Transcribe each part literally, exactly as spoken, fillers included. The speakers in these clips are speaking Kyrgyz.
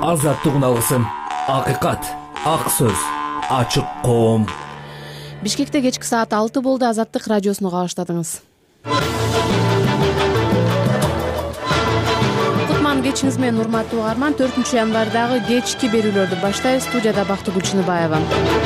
Азаттыгын алгысым, акыйкат, ак сөз, ачык коом. Бишкекте кечки саат алты болду. Азаттык радиосуна кабаштадыңыз. Кутман кечиңиз менен урматтуу угарман. төртүнчү январдагы кечки берүүлөрдү баштайбыз. Студияда Бактыгүл Чыныбаева.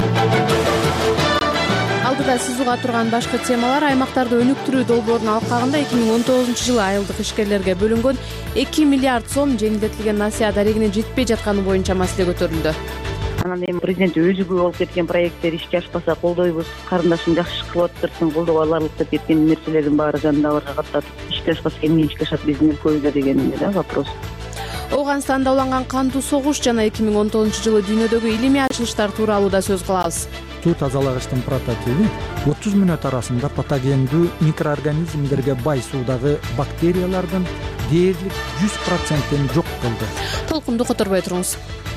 Алдыда сиз уга турган башкы темалар: аймактарда өнүктүрүү долбоорунун алкагында эки миң он тогузунчу жылы айылдык ишкерлерге бөлүнгөн эки миллиард сом жеңилдетилген насыя дарегине жетпей жатканы боюнча маселе көтөрүлдү. Анан эми президент өзү күбө болуп кеткен проекттер ишке ашпаса колдойбуз, карындашым жакшы иш кылып атыптыр, сен колдоп аларлык деп кеткен нерселердин баары жанында аларга каттатып ишке ашпаса эмне ишке ашат биздин өлкөбүздө деген эле да вопрос. Ооганстанда уланган кандуу согуш жана эки миң он тогузунчу жылы дүйнөдөгү илимий ачылыштар тууралуу да сөз кылабыз. Суу тазалагычтын прототиби отуз мүнөт арасында патогендүү микроорганизмдерге бай суудагы бактериялардын дээрлик жүз процентин жок кылды. Толкунду которбой туруңуз.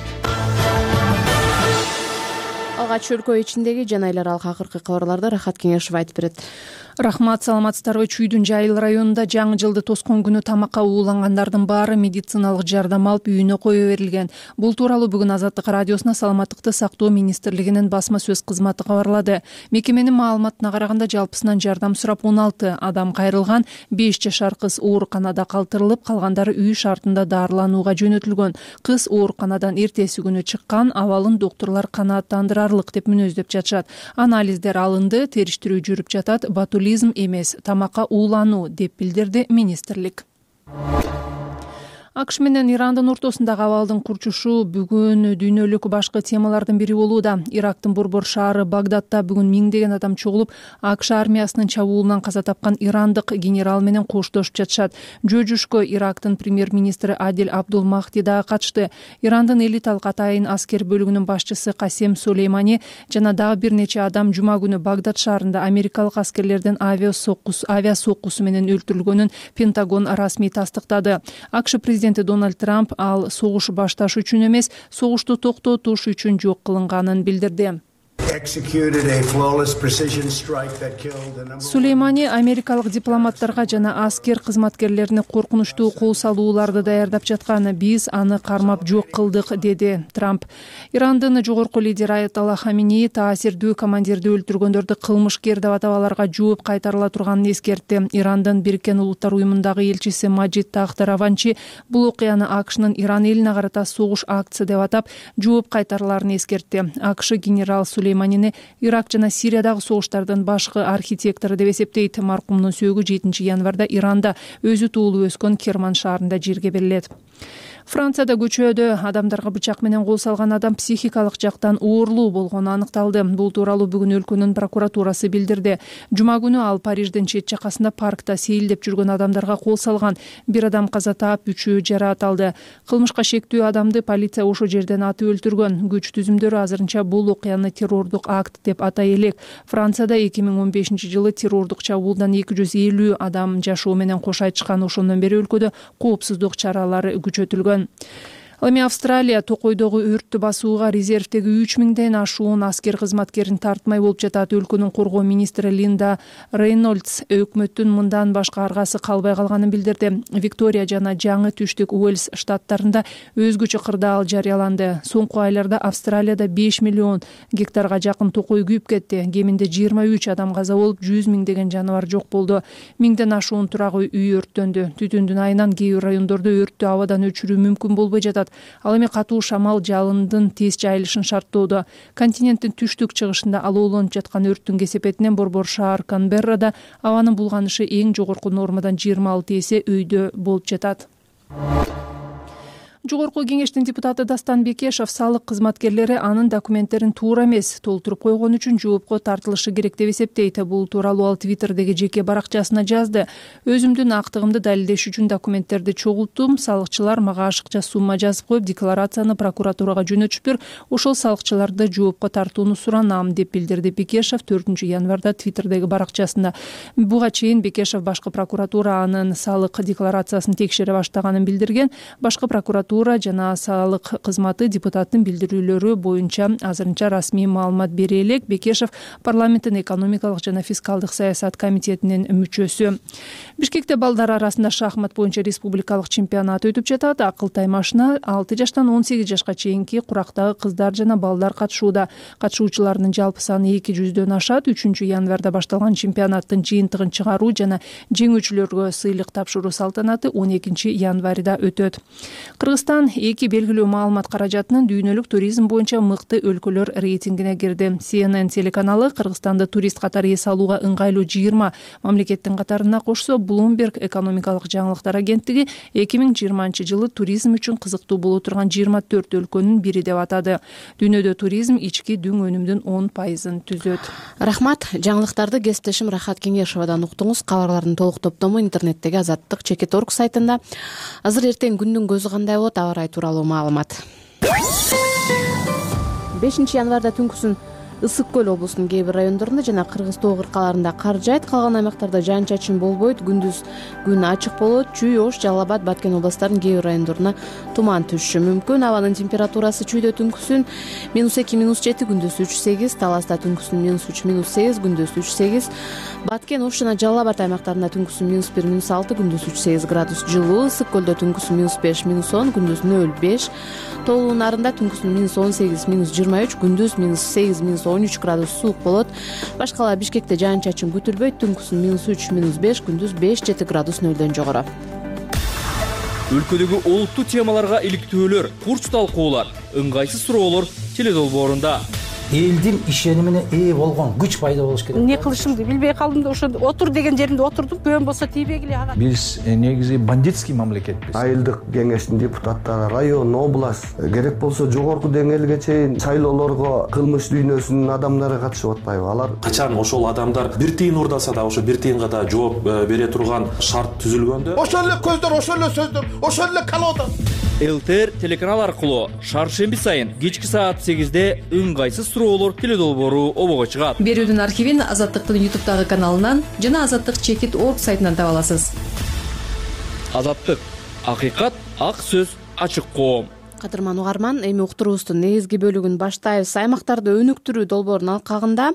Алгач өлкө ичиндеги жана эл аралык акыркы кабарларды Рахат Кеңешов айтып берет. Рахмат, саламатсыздарбы. Чүйдүн Жайыл районунда жаңы жылды тоскон күнү тамакка уулангандардын баары медициналык жардам алып үйүнө кое берилген. Бул тууралуу бүгүн Азаттык радиосуна саламаттыкты сактоо министрлигинин басма сөз кызматы кабарлады. Мекеменин маалыматына караганда жалпысынан жардам сурап он алты адам кайрылган. беш жашар кыз ооруканада калтырылып, калгандары үй шартында дарыланууга жөнөтүлгөн. Кыз ооруканадан эртеси күнү чыккан, абалын доктурлар канааттандырарлык деп мүнөздөп жатышат. Анализдер алынды, териштирүү жүрүп жатат. Батулизм эмес, тамакка уулануу деп билдирди министрлик. АКШ менен Ирандын ортосундагы абалдын курчушу бүгүн дүйнөлүк башкы темалардын бири болууда. Ирактын борбор шаары Багдадда бүгүн миңдеген адам чогулуп, АКШ армиясынын чабуулунан каза тапкан ирандык генерал менен коштошуп жатышат. Жөө-жушкө Ирактын премьер-министри Адил Абдул Махди да катышты. Ирандын элиталык атайын аскер бөлүгүнүн башчысы Касем Сулеймани жана дагы бир нече адам жума күнү Багдад шаарында америкалык аскерлердин авиа соккусу менен өлтүрүлгөнүн Пентагон расмий тастыктады. АКШ президенти Дональд Трамп ал согуш башташ үчүн эмес, согушту токтотуш үчүн жок кылынганын билдирди. Сулеймани америкалык дипломаттарга жана аскер кызматкерлерине коркунучтуу кол салууларды даярдап жатканы, биз аны кармап жок кылдык, деди Трамп. Ирандын жогорку лидери Аятолла Хаминеи таасирдүү командирди өлтүргөндөрдү кылмышкер деп атап аларга жооп кайтарыла турганын эскертти. Ирандын Бириккен Улуттар уюмундагы элчиси Маджид Тахт Раванчи бул окуяны АКШнын Иран элине карата согуш акция деп атап, жооп кайтарыларын эскертти. АКШ генерал Сулеймани Ирак жана Сириядагы согуштардын башкы архитектору деп эсептейт. Маркумдун сөөгү жетинчи январда Иранда өзү туулуп өскөн Керман шаарында жерге берилет. Францияда көчөдө адамдарга бычак менен кол салган адам психикалык жактан оорлуу болгону аныкталды. Бул тууралуу бүгүн өлкөнүн прокуратурасы билдирди. Жума күнү ал Париждин чет жакасында паркта сейилдеп жүргөн адамдарга кол салган. Бир адам каза таап, үчөө жараат алды. Кылмышка шектүү адамды полиция ошо жерден атып өлтүргөн. Күч түзүмдөрү азырынча бул окуяны террордук акт деп атай элек. Францияда эки миң он бешинчи жылы террордук чабуулдан эки жүз элүү адам жашоо менен кош айтышкан. Ошондон бери өлкөдө коопсуздук чаралары күчөтүлгөн. Ал эми Австралия токойдогу өрттү басууга резервдеги үч миңден ашуун аскер кызматкерин тартмай болуп жатат. Өлкөнүн коргоо министри Линда Рейнольдс өкмөттүн мындан башка аргасы калбай калганын билдирди. Виктория жана Жаңы Түштүк Уэльс штаттарында өзгөчө кырдаал жарыяланды. Соңку айларда Австралияда беш миллион гектарга жакын токой күйүп кетти. Кеминде жыйырма үч адам каза болуп, жүз миңдеген жаныбар жок болду. Миңден ашуун турак үй өрттөндү. Түтүндүн айынан кээ бир райондордо өрттү абадан өчүрүү мүмкүн болбой жатат. Ал эми катуу шамал жалындын тез жайылышын шарттоодо. Континенттин түштүк чыгышында алоолонуп жаткан өрттүн кесепетинен борбор шаар Канберрада абанын булганышы эң жогорку нормадан жыйырма алты эсе өйдө болуп жатат. Жогорку кеңештин депутаты Дастан Бекешев салык кызматкерлери анын документтерин туура эмес толтуруп койгон үчүн жоопко тартылышы керек деп эсептейт. Бул тууралуу ал Твиттердеги жеке баракчасына жазды. Өзүмдүн актыгымды далилдеш үчүн документтерди чогулттум. Салыкчылар мага ашыкча сумма жазып коюп, декларацияны прокуратурага жөнөтүптүр. Ошол салыкчыларды жоопко тартууну суранам деп билдирди Бекешев төртүнчү январда Твиттердеги баракчасында. Буга чейин Бекешев башкы прокуратура анын салык декларациясын текшере баштаганын билдирген. Башкы прокуратура прокуратура жана салык кызматы депутаттын билдирүүлөрү боюнча азырынча расмий маалымат бере элек. Бекешев парламенттин экономикалык жана фискалдык саясат комитетинин мүчөсү. Бишкекте балдар арасында шахмат боюнча республикалык чемпионат өтүп жатат. Акыл таймашына алты жаштан он сегиз жашка чейинки курактагы кыздар жана балдар катышууда. Катышуучулардын жалпы саны эки жүздөн ашат. үчүнчү январда башталган чемпионаттын жыйынтыгын чыгаруу жана жеңүүчүлөргө сыйлык тапшыруу салтанаты он экинчи январда өтөт. Кыргызстан эки белгилүү маалымат каражатынын дүйнөлүк туризм боюнча мыкты өлкөлөр рейтингине кирди. Си Эн Эн телеканалы Кыргызстанды турист катары эс алууга ыңгайлуу жыйырма мамлекеттин катарына кошсо, Bloomberg экономикалык жаңылыктар агенттиги эки миң жыйырманчы жылы туризм үчүн кызыктуу боло турган жыйырма төрт өлкөнүн бири деп атады. Дүйнөдө туризм ички дүң өнүмдүн он пайызын түзөт. Рахмат. Жаңылыктарды кесиптешим Рахат Кеңешовадан уктуңуз. Кабарлардын толук топтому интернеттеги Азаттык чекит точка орг сайтында. Азыр эртең күндүн көзү кандай болот, аба ырайы тууралуу маалымат. бешинчи январда түнкүсүн Ысык көл облусунун кээ бир райондорунда жана Кыргыз тоо кыркаларында кар жаайт, калган аймактарда жаан чачын болбойт. Күндүз күн ачык болот. Чүй, Ош, Жалал Абад, Баткен областарынын кээ бир райондоруна туман түшүшү мүмкүн. Абанын температурасы чүйдө түнкүсүн минус эки минус жети, күндүз үч сегиз, Таласта түнкүсүн минус үч минус сегиз, күндүз үч сегиз, Баткен, Ош жана Жалал Абад аймактарында түнкүсүн минус бир минус алты, күндүз үч сегиз градус жылуу. Ысык көлдө түнкүсүн минус беш минус он, күндүз нөл беш, Тоолуу Нарында түнкүсүн минус он сегиз минус жыйырма үч, күндүз минус сегиз минус он үч градус суук болот. Башкала Бишкекте жаан чачын күтүлбөйт. Түнкүсүн минус үч минус беш, күндүз беш жети градус нөлдөн жогору. Өлкөдөгү олуттуу темаларга иликтөөлөр, курч талкуулар, ыңгайсыз суроолор теледолбоорунда. Элдин ишенимине ээ болгон күч пайда болуш керек. Эмне кылышымды билбей калдым да ошо отур деген жеримде отурдум. Көн болсо тийбегиле ага. Биз негизи бандитский мамлекетпиз. Айылдык кеңештин депутаттары, район, область, керек болсо жогорку деңгээлге чейин шайлоолорго кылмыш дүйнөсүнүн адамдары катышып атпайбы? Алар качан ошол адамдар бир тыйын урдаса да ошо бир тыйынга да жооп бере турган шарт түзүлгөндө, ошол эле көздөр, ошол эле сөздөр, ошол эле колода. ЛТР телеканал аркылуу шаршемби сайын кечки саат сегизде ыңгайсыз суроолор теледолбоору обого чыгат. Берүүнүн архивин Азаттыктын ютубтагы каналынан жана азаттык чекит точка орг сайтынан таба аласыз. Азаттык, акыйкат, ак сөз, ачык коом. Кадырман угарман, эми уктуруубуздун негизги бөлүгүн баштайбыз. Аймактарды өнүктүрүү долбоорунун алкагында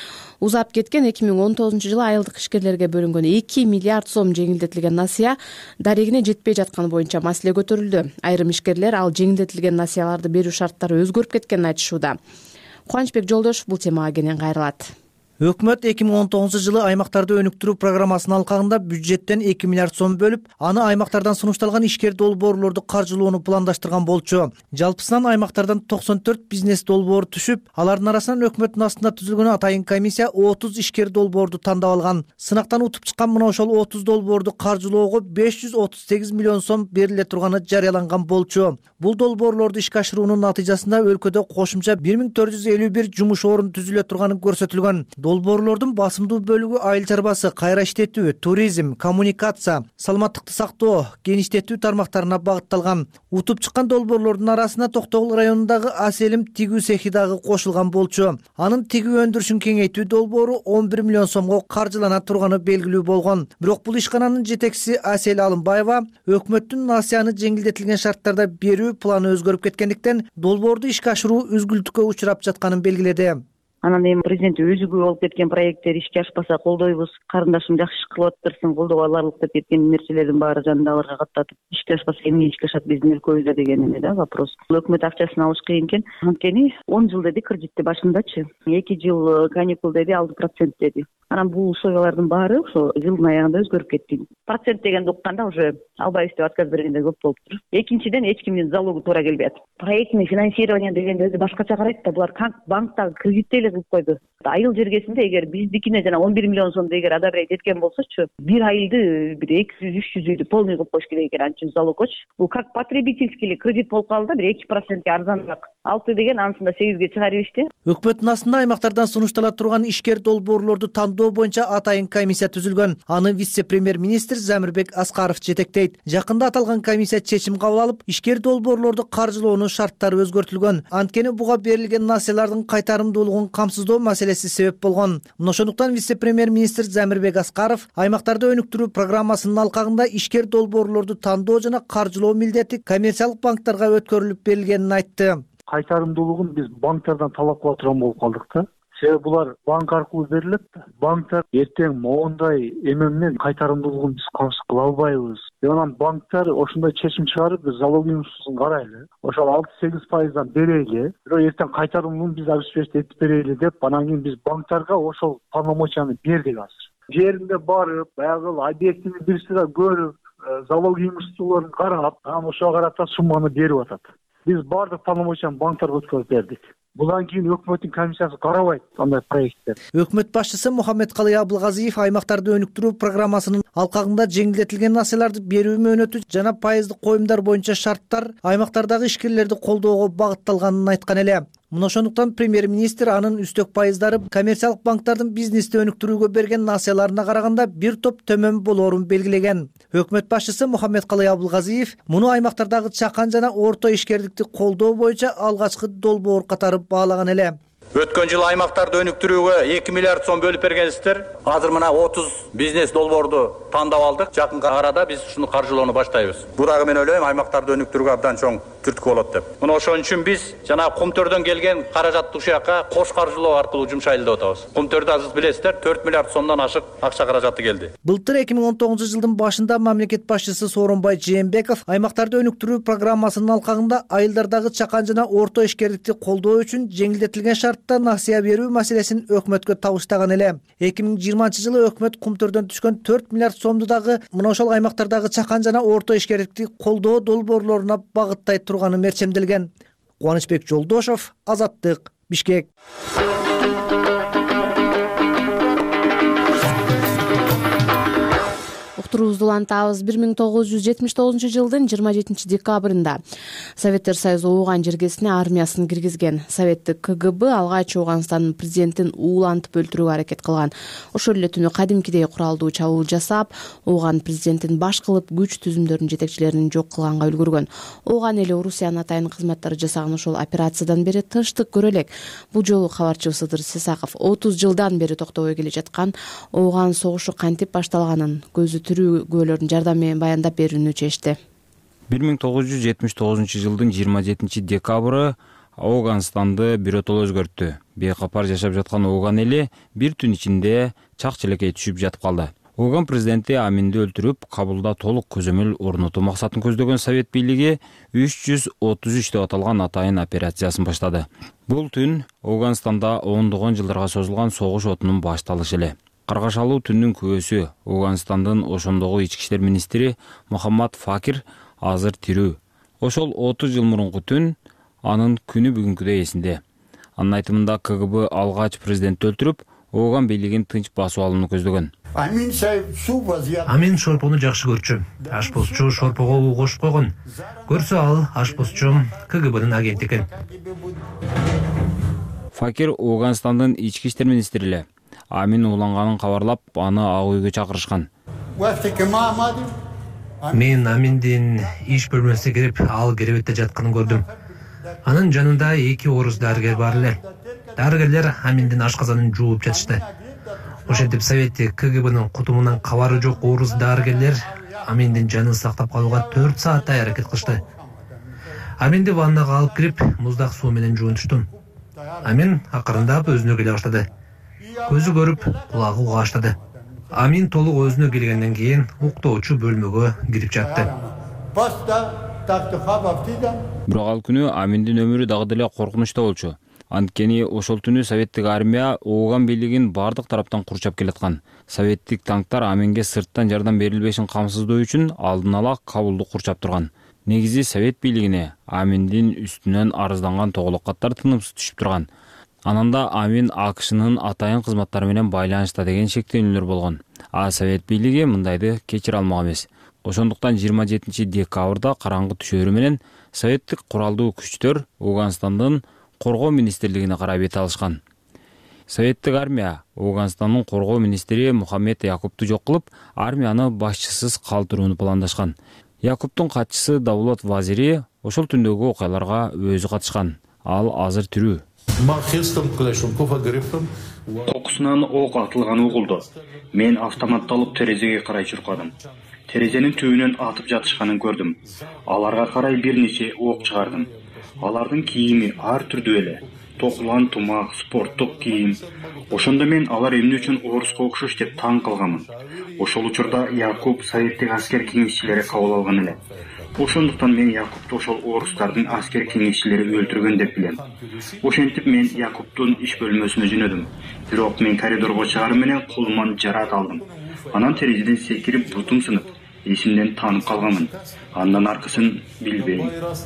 узап кеткен эки миң он тогузунчу жылы айылдык ишкерлерге бөлүнгөн эки миллиард сом жеңилдетилген насыя дарегине жетпей жатканы боюнча маселе көтөрүлдү. Айрым ишкерлер ал жеңилдетилген насыяларды берүү шарттары өзгөрүп кеткенин айтышууда. Кубанычбек Жолдошев бул темага кенен кайрылат. Өкмөт эки миң он тогузунчу жылы аймактарды өнүктүрүү программасынын алкагында бюджеттен эки миллиард сом бөлүп, аны аймактардан сунушталган ишкер долбоорлорду каржылоону пландаштырган болчу. Жалпысынан аймактардан токсон төрт бизнес долбоор түшүп, алардын арасынан өкмөттүн астында түзүлгөн атайын комиссия отуз ишкер долбоорду тандап алган. Сынактан утуп чыккан мына ошол отуз долбоорду каржылоого беш жүз отуз сегиз миллион сом бериле турганы жарыяланган болчу. Бул долбоорлорду ишке ашыруунун натыйжасында өлкөдө кошумча бир миң төрт жүз элүү бир жумуш орун түзүлө турганы көрсөтүлгөн. Долбоорлордун басымдуу бөлүгү айыл чарбасы, кайра иштетүү, туризм, коммуникация, саламаттыкты сактоо, геништетүү тармактарына багытталган. Утуп чыккан долбоорлордун арасына Токтогул районундагы Аселим тигүү цехи дагы кошулган болчу. Анын тигүү өндүрүшүн кеңейтүү долбоору он бир миллион сомго каржылана турганы белгилүү болгон. Бирок бул ишкананын жетекчиси Асел Алымбаева өкмөттүн насыяны жеңилдетилген шарттарда берүү планы өзгөрүп кеткендиктен долбоорду ишке ашыруу үзгүлтүккө учурап жатканын белгиледи. Анан эми президент өзүгү болуп кеткен проекттер ишке ашпаса колдойбуз. Карындашым жакшы иш кылып атыптырсың, колдоого аларлык деп кеткен нерселердин баары жанында аларга каттатып, ишке ашпаса эмне ишке ашат биздин өлкөбүздө деген эме да вопрос. Бул өкмөт акчасын алыш кыйын экен. Анткени он жыл деди кредитти башындачы. эки жыл каникул деди, алты процент деди. Анан бул условиялардын баары ошо жылдын аягында өзгөрүп кетти. Процент дегенди укканда уже албайбыз деп отказ бергендер көп болуптур. Экинчиден эч кимдин залогу туура келбей атат. Проектный финансирование дегенди өзү башкача карайт да, булар банктагы кредитти эле кылып койду. Айыл жергесинде эгер биздикине жана он бир миллион сомду эгер одобрять эткен болсочу, бир айылды бир эки жүз үч жүз үйдү полный кылып коюш керек экен, анча залогочу. Бул как потребительский кредит болуп калды да, бир эки процентке арзаныраак. алты деген анысында сегизге чыгара беришти. Өкмөттүн астында аймактардан сунуштала турган ишкер долбоорлорду тандоо боюнча атайын комиссия түзүлгөн. Аны вице-премьер-министр Замирбек Аскаров жетектейт. Жакында аталган комиссия чечим кабыл алып, ишкер долбоорлорду каржылоонун шарттары өзгөртүлгөн. Анткени буга берилген насыялардын кайтарымдуулугун камсыздоо маселеси себеп болгон. Мына ошондуктан вице-премьер-министр Замирбек Аскаров аймактарды өнүктүрүү программасынын алкагында ишкер долбоорлорду тандоо жана каржылоо милдети коммерциялык банктарга өткөрүлүп берилгенин айтты. Кайтарымдуулугун биз банктардан талап кыла турган болуп калдык да. Себеби булар банк аркылуу берилет. Банктар эртең моундай эме менен кайтарымдуулугун биз камсыз кыла албайбыз. Анан банктар ошондой чечим чыгарып, биз залоговый имуществосун карайлы. Ошол алты сегиз пайыздан берели. Бирок эртең кайтарымын биз обеспечить этип берели деп, анан кийин биз банктарга ошол полномочияны бердик азыр. Жеринде барып, баягы объектини бир сыра көрүп, залоговый имуществолорун карап, анан ошого карата сумманы берип атат. Биз бардык полномочияны банктарга өткөрүп бердик. Будан кийин өкмөттүн комиссиясы карабайт андай проекттер. Өкмөт башчысы Мухаммедкалый Абылгазиев аймактарды өнүктүрүү программасынын алкагында жеңилдетилген несиелерди берүү мөөнөтү жана пайыздык коюмдар боюнча шарттар аймактардагы ишкерлерди колдоого багытталганын айткан эле. Мына ошондуктан премьер-министр анын үстөк пайыздары коммерциялык банктардын бизнести өнүктүрүүгө берген насыяларына караганда бир топ төмөн болоорун белгилеген. Өкмөт башчысы Мухаммедкалый Абылгазиев муну аймактардагы чакан жана орто ишкердикти колдоо боюнча алгачкы долбоор катары баалаган эле. Өткөн жылы аймактарды өнүктүрүүгө эки миллиард сом бөлүп бергенсиздер. Азыр мына отуз бизнес долбоорду тандап алдык. Жакын арада биз ушуну каржылоону баштайбыз. Бул дагы мен ойлойм аймактарды өнүктүрүүгө абдан чоң түрткү болот деп. Мына ошон үчүн биз жана Кумтөрдөн келген каражатты ушул жака кош каржылоо аркылуу жумшайлы деп атабыз. Кумтөрдө азыр билесиздер төрт миллиард сомдон ашык акча каражаты келди. Былтыр эки миң он тогузунчу жылдын башында мамлекет башчысы Сооронбай Жээнбеков аймактарды өнүктүрүү программасынын алкагында айылдардагы чакан жана орто ишкерликти колдоо үчүн жеңилдетилген шартта насыя берүү маселесин өкмөткө табыштаган эле. эки миң жыйырманчы жылы өкмөт Кумтөрдөн түшкөн төрт миллиард сомду дагы мына ошол аймактардагы чакан жана орто ишкерликти колдоо долбоорлоруна багыттай турганы мерчемделген. Кубанычбек Жолдошов, Азаттык, Бишкек. Уктуруубузду улантабыз. бир миң тогуз жүз жетимиш тогузунчу жылдын жыйырма жетинчи декабрында Советтер Союзу Ооган жергесине армиясын киргизген. Советтик ка гэ бэ алгач Ооганстандын президентин уулантып өлтүрүүгө аракет кылган. Ошол эле түнү кадимкидей куралдуу чабуул жасап, Ооган президентин баш кылып күч түзүмдөрүнүн жетекчилерин жок кылганга үлгүргөн. Ооган эли Орусиянын атайын кызматтары жасаган ошол операциядан бери тынчтык көрө элек. Бул жолу кабарчыбыз Ыдыр Сисаков отуз жылдан бери токтобой келе жаткан Ооган согушу кантип башталганын көзү тирүү күбөлөрдүн жардамы менен баяндап берүүнү чечти. бир миң тогуз жүз жетимиш тогузунчу жылдын жыйырма жетинчи декабры Ооганстанды биротоло өзгөрттү. Бейкапар жашап жаткан Ооган эли бир түн ичинде чак челекей түшүп жатып калды. Ооган президенти Аминди өлтүрүп, Кабулда толук көзөмөл орнотуу максатын көздөгөн Совет бийлиги үч жүз отуз үч деп аталган атайын операциясын баштады. Бул түн Ооганстанда ондогон жылдарга созулган согуш отунун башталышы эле. Каргашалуу түндүн күбөсү Ооганстандын ошондогу ички иштер министри Мухаммад Факир азыр тирүү. Ошол отуз жыл мурунку түн анын күнү бүгүнкүдөй эсинде. Анын айтымында ка гэ бэ алгач президентти өлтүрүп, Ооган бийлигин тынч басып алууну көздөгөн. Амин шорпону жакшы көрчү. Ашпозчу шорпого уу кошуп койгон. Көрсө ал ашпозчу ка гэ бэнин агенти экен. Факир Ооганстандын ички иштер министри эле. Амин ууланганын кабарлап, аны ак үйгө чакырышкан. Мен Аминдин иш бөлмөсүнө кирип, ал керебетте жатканын көрдүм. Анын жанында эки орус дарыгер бар эле. Дарыгерлер Аминдин ашказанын жууп жатышты. Ошентип Советтик ка гэ бэнин кутумунан кабары жок орус дарыгерлер Аминдин жанын сактап калууга төрт сааттай аракет кылышты. Аминди ваннага алып кирип, муздак суу менен жуунтуштум. Амин акырындап өзүнө келе баштады. Көзү көрүп, кулагы уга баштады. Амин толук өзүнө келгенден кийин уктоочу бөлмөгө кирип жатты. Бирок ал күнү Аминдин өмүрү дагы деле коркунучта болчу. Анткени ошол түнү Советтик армия Ооган бийлигин бардык тараптан курчап келаткан. Советтик танктар Аминге сырттан жардам берилбешин камсыздоо үчүн алдын ала Кабулду курчап турган. Негизи Совет бийлигине Аминдин үстүнөн арызданган тоголок каттар тынымсыз түшүп турган. Ананда Амин а ка шнын атайын кызматтары менен байланышта деген шектөөнүлөр болгон. А Совет бийлиги мындайды кечире алмак эмес. Ошондуктан жыйырма жетинчи декабрда караңгы түшөөрү менен Советтик куралдуу күчтөр Ооганстандын коргоо министрлигине карай бет алышкан. Советтик армия Ооганстандын коргоо министри Мухаммед Якубту жок кылып, армияны башчысыз калтырууну пландашкан. Якубтун катчысы Давлат Вазири ошол түндөгү окуяларга өзү катышкан. Ал азыр тирүү. Токусунан ок атылганы угулду. Мен автоматты алып терезеге карай чуркадым. Терезенин түбүнөн атып жатышканын көрдүм. Аларга карай бир нече ок чыгардым. Алардын кийими ар түрдүү эле. Токулан тумак, спорттук кийим. Ошондо мен алар эмне үчүн оруска окшош деп таң калганмын. Ошол учурда Якуб советтик аскер кеңешчилери кабыл алган эле. Ошондуктан мен Якубту ошол орустардын аскер кеңешчилери өлтүргөн деп билем. Ошентип мен Якубтун иш бөлмөсүнө жөнөдүм. Бирок мен коридорго чыгары менен колуман жараат алдым. Анан терезеден секирип бутум сынып, эсимден таанып калганмын. Андан аркысын билбейм.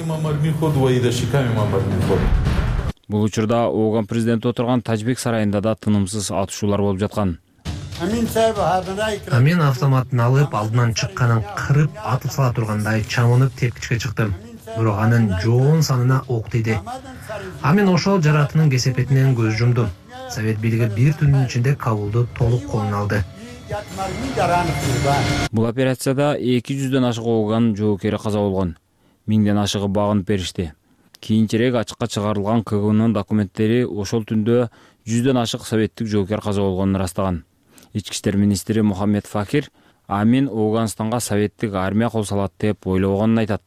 Бул учурда Ооган президенти отурган Тажбек сарайында да тынымсыз атышуулар болуп жаткан. Мен автоматын алып, алдынан чыкканын кырып, атып сала тургандай чамынып тепкичке чыктым. Бирок анын жоон санына ок тийди. А мен ошол жараатынын кесепетинен көз жумдум. Совет бийлиги бир түндүн ичинде Кабулду толук колуна алды. Бул операцияда эки жүздөн ашык Ооган жоокери каза болгон. Миңден ашыгы багынып беришти. Кийинчерээк ачыкка чыгарылган К Г Бнын документтери ошол түндө жүздөн ашык советтик жоокер каза болгонун ырастаган. Ички иштер министри Мухаммед Факир Амин Ооганстанга советтик армия кол салат деп ойлобогонун айтат.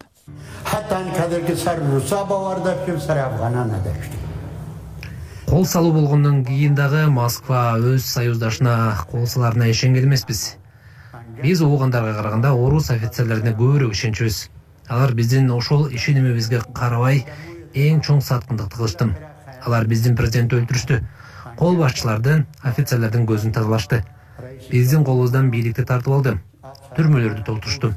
Кол салуу болгондон кийин дагы Москва өз союздашына кол саларына ишенген эмеспиз. Биз Оогандарга караганда орус офицерлерине көбүрөөк ишенчүбүз. Алар биздин ошол ишенимибизге карабай эң чоң саткындыкты кылышты. Алар биздин президентти өлтүрүштү. Кол башчылардын, офицерлердин көзүн тазалашты. Биздин колубуздан бийликти тартып алды. Түрмөлөрдү толтурушту.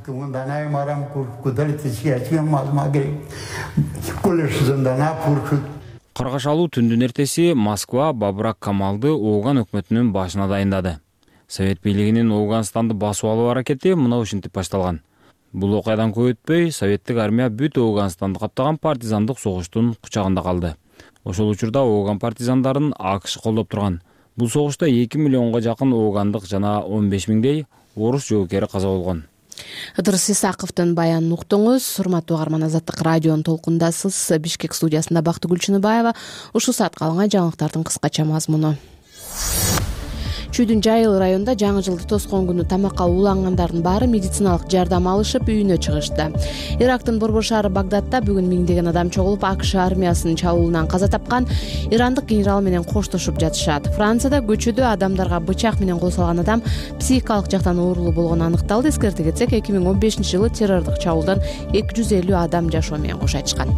Каргашалуу түндүн эртеси Москва Бабрак Камалды Ооган өкмөтүнүн башына дайындады. Совет бийлигинин Ооганстанды басып алуу аракети мына ушинтип башталган. Бул окуядан көп өтпөй советтик армия бүт Ооганстанды каптаган партизандык согуштун кучагында калды. Ошол учурда Ооган партизандарын АКШ колдоп турган. Бул согушта эки миллионго жакын оогандык жана он беш миңдей орус жоокери каза болгон. Ыдырыс Исаковдун баянын уктуңуз. Урматтуу угарман, Азаттык радионун толкундасыз. Бишкек студиясында Бактыгүл Чыныбаева. Ушул саатка алынган жаңылыктардын кыскача мазмуну. Чүйдүн Жайыл районунда жаңы жылды тоскон күнү тамакка уулангандардын баары медициналык жардам алышып үйүнө чыгышты. Ирактын борбор шаары Багдадта бүгүн миңдеген адам чогулуп АКШ армиясынын чабуулунан каза тапкан ирандык генерал менен коштошуп жатышат. Францияда көчөдө адамдарга бычак менен кол салган адам психикалык жактан оорулуу болгону аныкталды. Эскерте кетсек, эки миң он бешинчи жылы террордук чабуулдан эки жүз элүү адам жашоо менен кош айтышкан.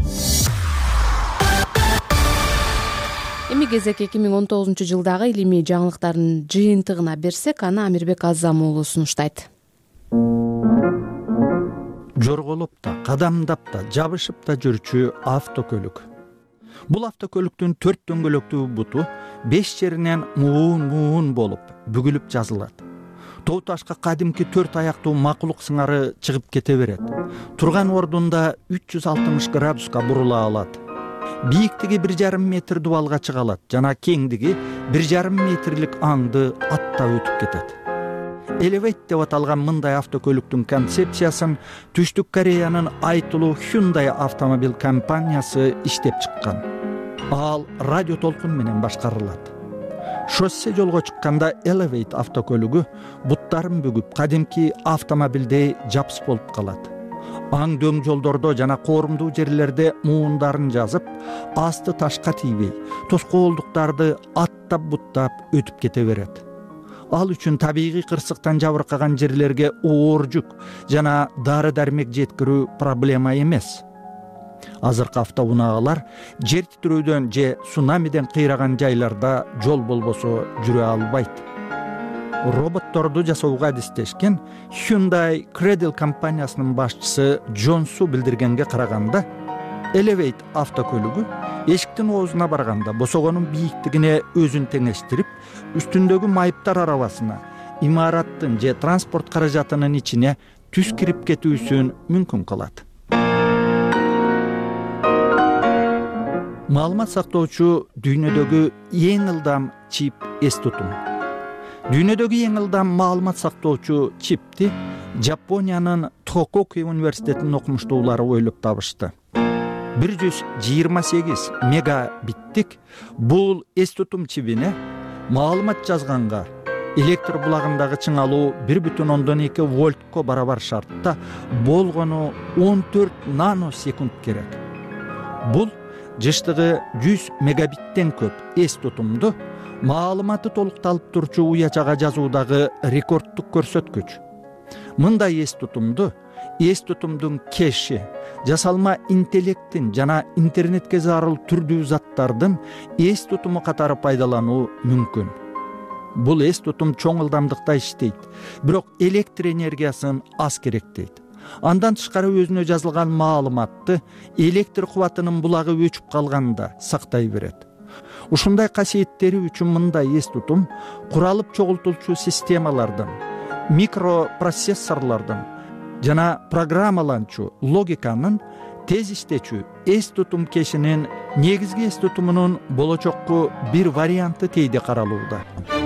Эми кезек эки миң он тогузунчу жылдагы илимий жаңылыктардын жыйынтыгына берсек, аны Амирбек Азам уулу сунуштайт. Жорголоп да, кадамдап да, жабышып да жүрчү автокөлүк. Бул автокөлүктүн төрт дөңгөлөктүү буту беш жеринен муун-муун болуп, бүгүлүп жазылат. Тоо ташка кадимки төрт аяктуу макулук сыңары чыгып кете берет. Турган ордунда үч жүз алтымыш градуска бурула алат. Бийиктиги бир жарым метр дубалга чыга алат жана кеңдиги бир жарым метрлик аңды атта өтүп кетет. Elevate деп аталган мындай автокөлүктүн концепциясын Түштүк Кореянын айтылуу Hyundai автомобиль компаниясы иштеп чыккан. Ал радио толкун менен башкарылат. Шоссе жолго чыкканда Elevate автокөлүгү буттарын бүгүп, кадимки автомобилдей жапс болуп калат. Аң дөң жолдордо жана коорумдуу жерлерде муундарын жазып, асты ташка тийбей, тоскоолдуктарды аттап буттап өтүп кете берет. Ал үчүн табигый кырсыктан жабыркаган жерлерге оор жүк жана дары-дармек жеткирүү проблема эмес. Азыркы автоунаагалар жер титирөөдөн же цунамиден кыйраган жайларда жол болбосо жүрө албайт. Роботторду жасоого адистешкен Hyundai Cradle компаниясынын башчысы Джон Су билдиргенге караганда, Elevate автокөлүгү эшиктин оозуна барганда босогонун бийиктигине өзүн теңештирип, үстүндөгү майыптар арабасына, имараттын же транспорт каражатынын ичине түз кирип кетүүсүн мүмкүн кылат. Маалымат сактоочу дүйнөдөгү эң ылдам чип эс тутум. Дүйнөдөгү эң ылдам маалымат сактоочу чипти Жапониянын Тококу университетинин окумуштуулары ойлоп табышты. бир жүз жыйырма сегиз мегабиттик бул эс тутум чибине маалымат жазганга электр булагындагы чыңалуу бир бүтүн ондон эки вольтко барабар шартта болгону он төрт наносекунд керек. Бул жыштыгы жүз мегабиттен көп эс тутумду маалыматы толукталып турчу уячага жазуудагы рекорддук көрсөткүч. Мындай эс тутумду эс тутумдун кеши, жасалма интеллекттин жана интернетке зарыл түрдүү заттардын эс тутуму катары пайдалануу мүмкүн. Бул эс тутум чоң ылдамдыкта иштейт, бирок электр энергиясын аз керектейт. Андан тышкары өзүнө жазылган маалыматты электр кубатынын булагы өчүп калганда сактай берет. Ушундай касиеттери үчүн мындай эс тутум куралып чогултулчу системалардын, микропроцессорлордун жана программаланчу логиканын тез иштечү эс тутум кешинин негизги эс тутумунун болочокку бир варианты тийде каралууда.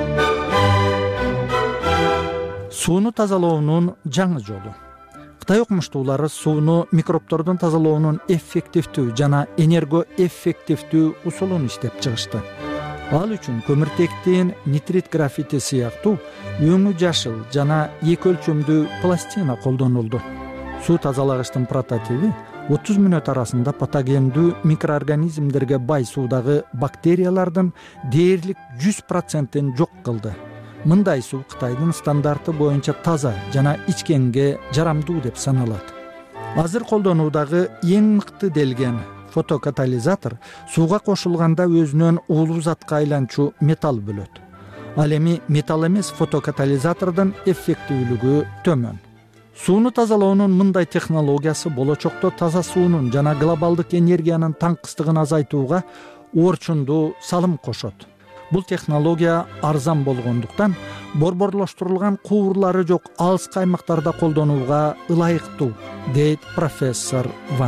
Сууну тазалоонун жаңы жолу. Кытай окумуштуулары сууну микробтордон тазалоонун эффективдүү жана энергоэффективдүү усулун иштеп чыгышты. Ал үчүн көмүртектин нитрит графити сыяктуу өңү жашыл жана эки өлчөмдүү пластина колдонулду. Суу тазалагычтын прототиби отуз мүнөт арасында патогендүү микроорганизмдерге бай суудагы бактериялардын дээрлик жүз процентин жок кылды. Мындай суу Кытайдын стандарты боюнча таза жана ичкенге жарамдуу деп саналат. Азыр колдонуудагы эң мыкты делген фотокатализатор сууга кошулганда өзүнөн уулуу затка айланчу металл бөлөт. Ал эми металл эмес фотокатализатордун эффектүүлүгү төмөн. Сууну тазалоонун мындай технологиясы болочокто таза суунун жана глобалдык энергиянын таңкыстыгын азайтууга орчундуу салым кошот. Бул технология арзан болгондуктан борборлоштурулган куурлары жок алыскы аймактарда колдонууга ылайыктуу, дейт профессор Ван.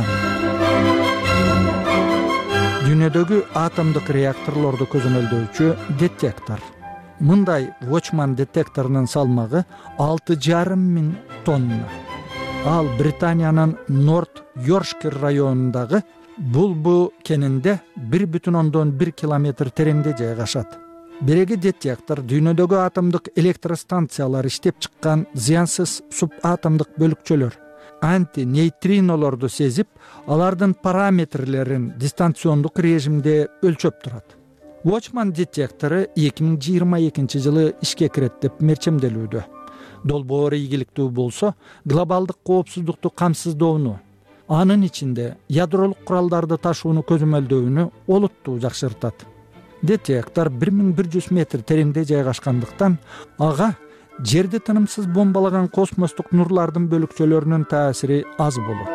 Дүйнөдөгү атомдук реакторлорду көзөмөлдөөчү детектор. Мындай Watchman детекторунун салмагы алты жарым миң тонна. Ал Британиянын Норт Йоркшир районундагы Булбу кенинде бир бүтүн ондон бир километр тереңде жайгашат. Биреги детектор дүйнөдөгү атомдук электростанциялар иштеп чыккан зыянсыз субатомдук бөлүкчөлөр, антинейтринолорду сезип, алардын параметрлерин дистанциондук режимде өлчөп турат. Watchman детектору эки миң жыйырма экинчи жылы ишке кирет деп мерчемделүүдө. Долбоор ийгиликтүү болсо, глобалдык коопсуздукту камсыздоону, анын ичинде ядролук куралдарды ташууну көзөмөлдөөнү олуттуу жакшыртат. Детектор бир миң бир жүз метр тереңде жайгашкандыктан ага жерди тынымсыз бомбалаган космостук нурлардын бөлүкчөлөрүнүн таасири аз болот.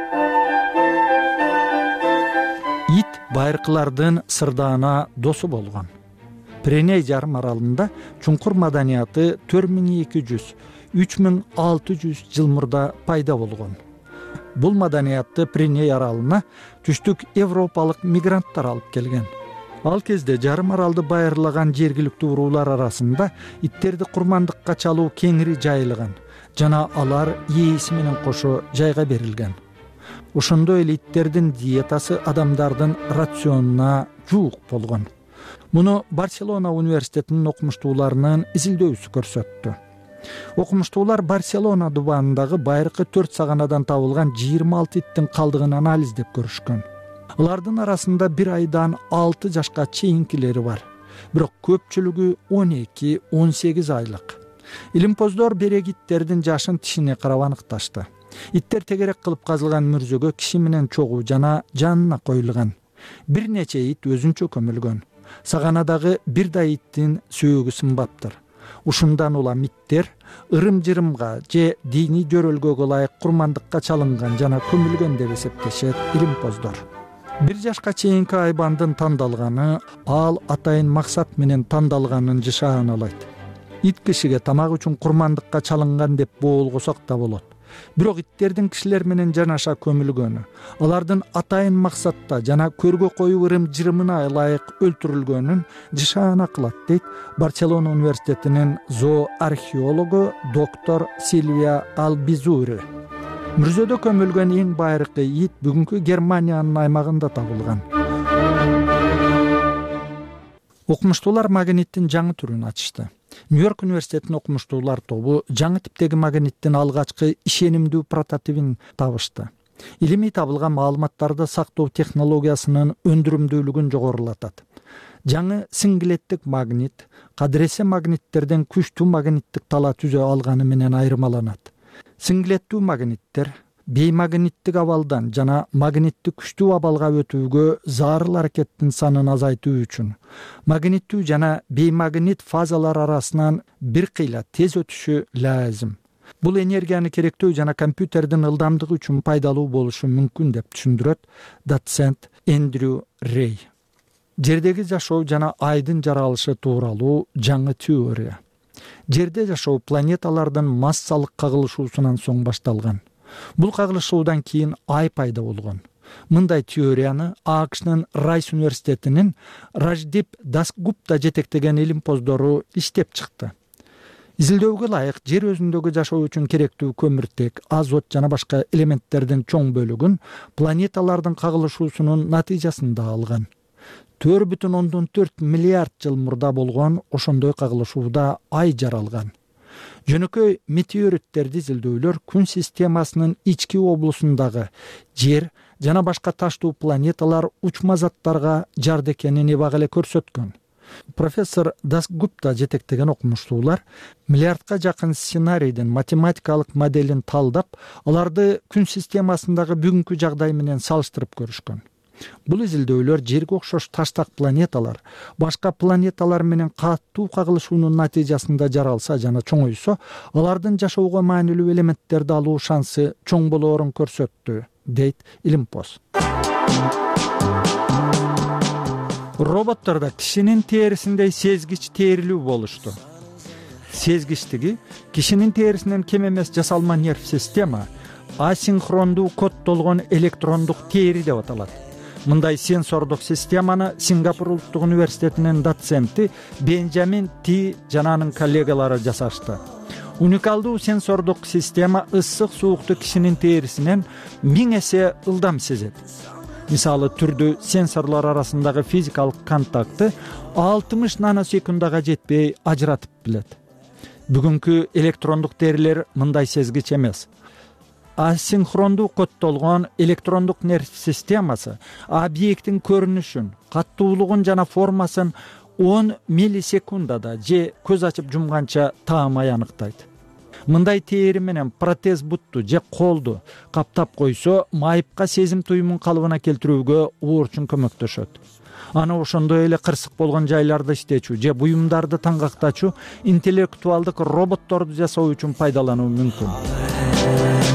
Ит байыркылардын сырдаана досу болгон. Пиреней жарым аралында чуңкур маданияты төрт миң эки жүз — үч миң алты жүз жыл мурда пайда болгон. Бул маданиятты Пиреней аралына түштүк европалык мигранттар алып келген. Ал кезде жарым аралды байырлаган жергиликтүү уруулар арасында иттерди курмандыкка чалуу кеңири жайылган жана алар ээси менен кошо жайга берилген. Ошондой эле иттердин диетасы адамдардын рационуна жуук болгон. Муну Барселона университетинин окумуштууларынын изилдөөсү көрсөттү. Окумуштуулар Барселона дубанындагы байыркы төрт саганадан табылган жыйырма алты иттин калдыгын анализдеп көрүшкөн. Алардын арасында бир айдан алты жашка чейинкилери бар, бирок көпчүлүгү он эки — он сегиз айлык. Илимпоздор берек иттердин жашын тишине карап аныкташты. Иттер тегерек кылып казылган мүрзөгө киши менен чогуу жана жанына коюлган. Бир нече ит өзүнчө көмүлгөн. Саганадагы бир да иттин сөөгү сынбаптыр. Ушундан улам иттер ырым-жырымга же диний жөрөлгөгө ылайык курмандыкка чалынган жана көмүлгөн деп эсептешет илимпоздор. Бир жашка чейинки айбандын тандалганы ал атайын максат менен тандалганын жышааналайт. Ит кишиге тамак үчүн курмандыкка чалынган деп боолгосок да болот. Бирок иттердин кишилер менен жанаша көмүлгөнү, алардын атайын максатта жана көргө коюу ырым-жырымына ылайык өлтүрүлгөнүн жышаана кылат, дейт Барселона университетинин зооархеологу доктор Сильвия Албизури. Мүрзөдө көмүлгөн эң байыркы ит бүгүнкү Германиянын аймагында табылган. Окумуштуулар магниттин жаңы түрүн ачышты. Нью-Йорк университетинин окумуштуулар тобу жаңы типтеги магниттин алгачкы ишенимдүү прототипин табышты. Илимий табылган маалыматтарды сактоо технологиясынын өндүрүмдүүлүгүн жогорулатат. Жаңы сиңгилеттик магнит кадыресе магниттерден күчтүү магниттик тала түзө алганы менен айырмаланат. Сиңгилеттүү магниттер беймагниттик абалдан жана магниттик күчтүү абалга өтүүгө зарыл аракеттин санын азайтуу үчүн магниттүү жана беймагнит фазалар арасынан бир кыйла тез өтүшү лазым. Бул энергияны керектөө жана компьютердин ылдамдыгы үчүн пайдалуу болушу мүмкүн деп түшүндүрөт доцент Эндрю Рей. Жердеги жашоо жана айдын жаралышы тууралуу жаңы теория. Жерде жашоо планеталардын массалык кагылышуусунан соң башталган. Бул кагылышуудан кийин ай пайда болгон. Мындай теорияны АКШнын Райс университетинин Раждип Дасгупта жетектеген илимпоздору иштеп чыкты. Изилдөөгө ылайык жер өзүндөгү жашоо үчүн керектүү көмүртек, азот жана башка элементтердин чоң бөлүгүн планеталардын кагылышуусунун натыйжасында алган. төрт бүтүн ондон төрт миллиард жыл мурда болгон ошондой кагылышууда ай жаралган. Жөнөкөй метеориттерди изилдөөлөр күн системасынын ички облусундагы жер жана башка таштуу планеталар учма заттарга жарды экенин эбак эле көрсөткөн. Профессор Дасгупта жетектеген окумуштуулар миллиардка жакын сценарийдин математикалык моделин талдап, аларды күн системасындагы бүгүнкү жагдай менен салыштырып көрүшкөн. Бул изилдөөлөр жерге окшош таштак планеталар башка планеталар менен катуу кагылышуунун натыйжасында жаралса жана чоңойсо, алардын жашоого маанилүү элементтерди алуу шансы чоң болоорун көрсөттү, дейт илимпоз. Роботтордо кишинин терисиндей сезгич терилүү болушту. Сезгичтиги кишинин терисинен кем эмес жасалма нерв система асинхрондуу коддолгон электрондук тери деп аталат. Мындай сенсордук системаны Сингапур улуттук университетинин доценти Бенджамин Ти жана анын коллегалары жасашты. Уникалдуу сенсордук система ысык суукту кишинин терисинен миң эсе ылдам сезет. Мисалы түрдүү сенсорлор арасындагы физикалык контактты алтымыш наносекундага жетпей ажыратып билет. Бүгүнкү электрондук терилер мындай сезгич эмес. Асинхрондуу коддолгон электрондук нерв системасы объекттин көрүнүшүн, каттуулугун жана формасын он миллисекундада же көз ачып жумганча таамай аныктайт. Мындай тери менен протез бутту же колду каптап койсо, майыпка сезим туюмун калыбына келтирүүгө уурчун көмөктөшөт. Аны ошондой эле кырсык болгон жайларды иштечү же буюмдарды таңгактачу интеллектуалдык роботторду жасоо үчүн пайдалануу мүмкүн.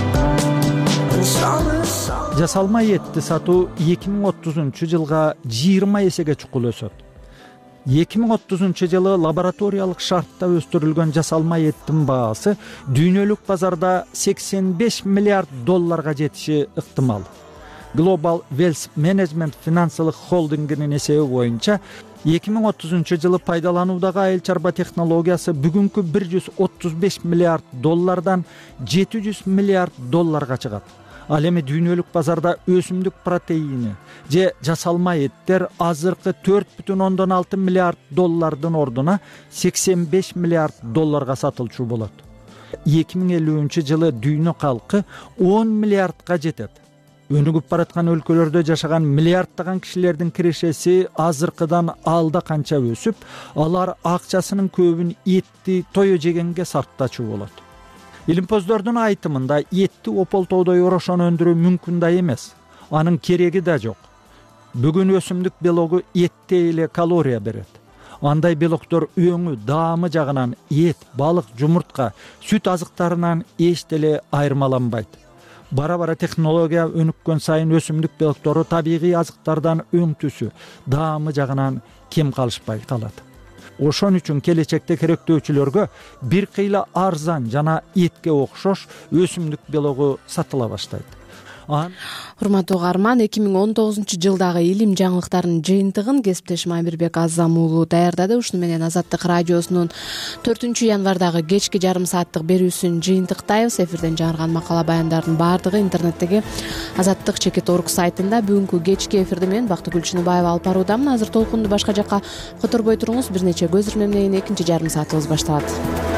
Жасалма этти сатуу эки миң отузунчу жылга жыйырма эсеге чукул өсөт. эки миң отузунчу жылы лабораториялык шартта өстүрүлгөн жасалма эттин баасы дүйнөлүк базарда сексен беш миллиард долларга жетиши ыктымал. Global Wealth Management финансылык холдингинин эсеби боюнча эки миң отузунчу жылы пайдалануудагы айыл чарба технологиясы бүгүнкү бир жүз отуз беш миллиард доллардан жети жүз миллиард долларга чыгат. Ал эми дүйнөлүк базарда өсүмдүк протеини же жасалма эттер азыркы төрт бүтүн ондон алты миллиард доллардын ордуна сексен беш миллиард долларга сатылчу болот. эки миң элүүнчү жылы дүйнө калкы он миллиардка жетет. Өнүгүп бараткан өлкөлөрдө жашаган миллиарддаган кишилердин кирешеси азыркыдан алда канча өсүп, алар акчасынын көбүн этти тое жегенге сарптачу болот. Илимпоздордун айтымында этти ополтоодой орошон өндүрүү мүмкүн да эмес. Анын кереги да жок. Бүгүн өсүмдүк белогу этте эле калория берет. Андай белоктор өңү, даамы жагынан эт, балык, жумуртка, сүт азыктарынан эч деле айырмаланбайт. Бара-бара технология өнүккөн сайын өсүмдүк белоктору табигый азыктардан өң түсү, даамы жагынан кем калышпай калат. Ошон үчүн келечекте керектөөчүлөргө бир кыйла арзан жана этке окшош өсүмдүк белогу сатыла баштайт. урматтуу угарман, эки миң он тогузунчу жылдагы илим жаңылыктарынын жыйынтыгын кесиптешим Амирбек Азам уулу даярдады. Ушуну менен Азаттык радиосунун төртүнчү январдагы кечки жарым сааттык берүүсүн жыйынтыктайбыз. Эфирден жаңырган макала баяндардын баардыгы интернеттеги азаттык чекит орг сайтында. Бүгүнкү кечки эфирди мен Бактыгүл Чыныбаева алып баруудамын. Азыр толкунду башка жакка которбой туруңуз. Бир нече көз ирмемден кийин экинчи жарым саатыбыз башталат.